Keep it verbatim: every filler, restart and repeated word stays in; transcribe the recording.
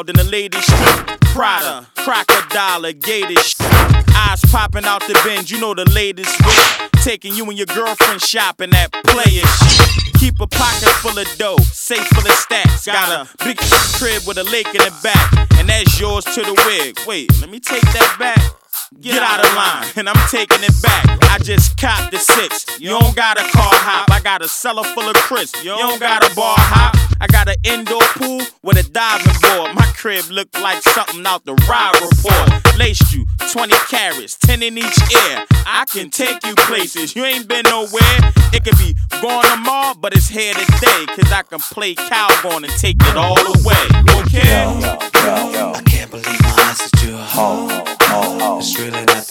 wild in the latest shit. Prada, crocodile, gator shit. Eyes popping out the Benz, you know the latest shit. Taking you and your girlfriend shopping at player shit. Keep a pocket full of dough, safe full of stacks. Got a big crib with a lake in the back, and that's yours to the wig. Wait, let me take that back. Get out of line, and I'm taking it back. I just copped the six. You don't got a car hop. I got a cellar full of crisps. You don't got a bar hop. I got an indoor pool with a diving board. My crib look like something out the Ride Report. Laced you, twenty carats, ten in each ear. I can take you places. You ain't been nowhere. It could be gone tomorrow, but it's here today. Cause I can play cowboy and take it all away. Okay? Yo, yo, yo, I can't believe my eyes that you're home. It's really not